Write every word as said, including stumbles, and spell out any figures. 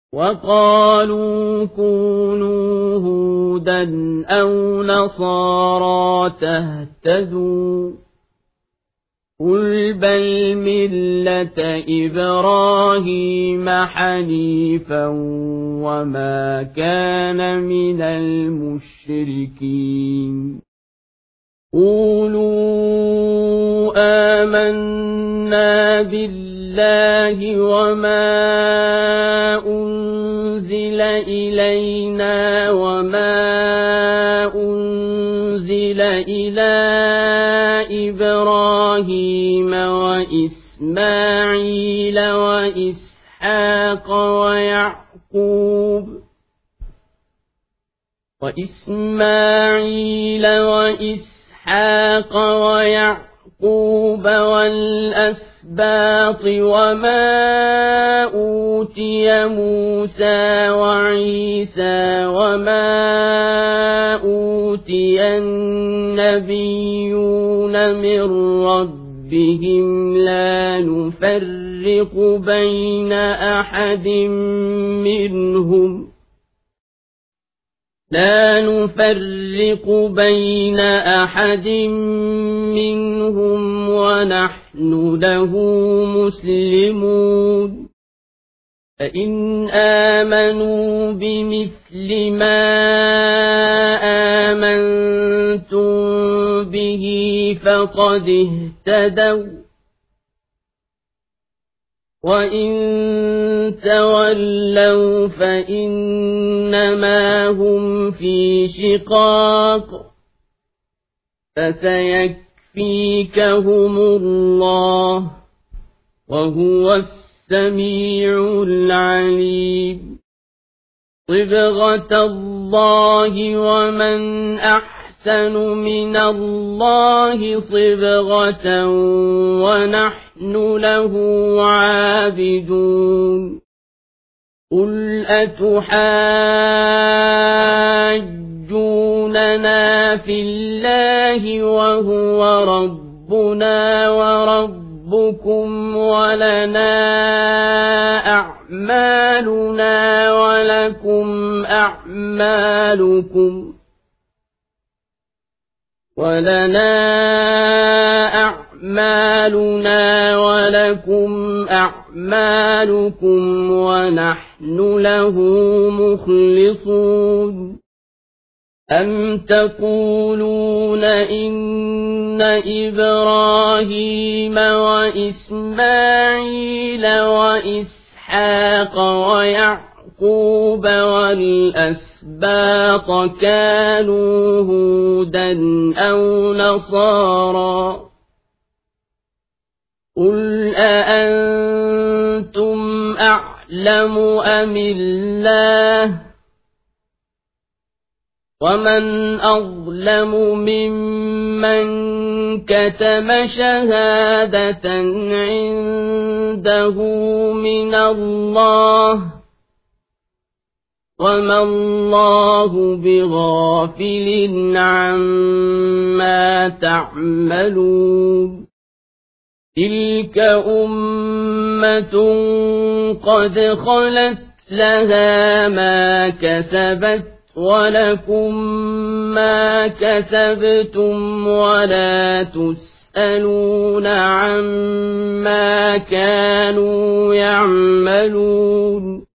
وقالوا كونوا هودا أو نصارى تهتدوا قل بل ملة إبراهيم حنيفا وما كان من المشركين قولوا آمنا بالله وما أنزل إلينا وما أنزل إلى إبراهيم وإسماعيل وإسحاق ويعقوب وإسماعيل وإسحاق ويعقوب والأسباط وما أوتي موسى وعيسى وما أوتي النبيون من ربهم لا نفرق بين أحد منهم لا نفرق بين أحد منهم ونحن له مسلمون فإن آمنوا بمثل ما آمنتم به فقد اهتدوا وإن تولوا فإنما هم في شقاق فسيكفيكهم الله وهو السميع العليم صبغة الله ومن أحسن من الله صبغة ونحن له عابدون قل أتحاجوننا في الله وهو ربنا وربكم ولنا أعمالنا ولكم أعمالكم ولنا أعمالنا ولكم أعمالكم ونحن له مخلصون أم تقولون إن إبراهيم وإسماعيل وإسحاق ويعقوب والأسباط كانوا هودا أو نصارى قل أأنتم أعلم أم الله ومن أظلم ممن كتم شهادة عنده من الله وما الله بغافل عما تعملون تلك أمة قد خلت لها ما كسبت ولكم ما كسبتم ولا تسألون عما كانوا يعملون